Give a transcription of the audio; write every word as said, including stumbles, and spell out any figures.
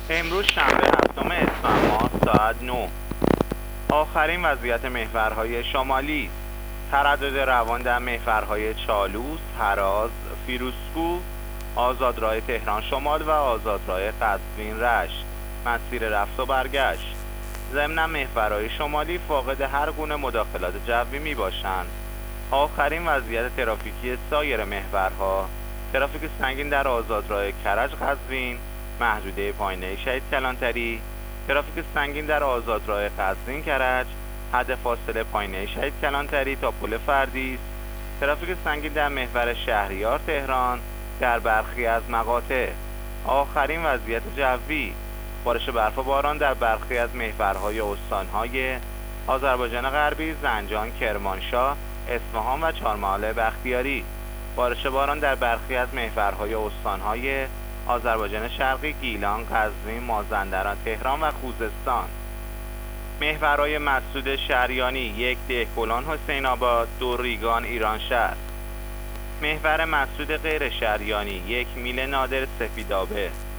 امروز شنبه هفتم اسفند ماه ساعت نه. آخرین وضعیت محورهای شمالی: تردد روان در محورهای چالوس، هراز، فیروزکوه، آزادراه تهران شمال و آزادراه قزوین رشت. مسیر رفت و برگشت: ضمن محورهای شمالی فاقد هر گونه مداخلات جوی می باشند. آخرین وضعیت ترافیکی سایر محورها: ترافیک سنگین در آزادراه کرج قزوین، محدوده پایینه شهید کلانتری، ترافیک سنگین در آزادراه قزوین کرج، حد فاصله پایینه شهید کلانتری تا پل فردیس، ترافیک سنگین در محور شهریار تهران در برخی از مقاطع. آخرین وضعیت جوی: بارش برف و باران در برخی از محورهای استانهای آذربایجان غربی، زنجان، کرمانشاه، اصفهان و چهارمحال بختیاری. بارش باران در برخی از محورهای استانهای آذربایجان شرقی، گیلان، قزوین، مازندران، تهران و خوزستان. محورهای مسدود شریانی: یک دهقلان حسین آباد، دو ریگان ایرانشهر. محور مسدود غیر شریانی: یک میل نادر سفیدآبه.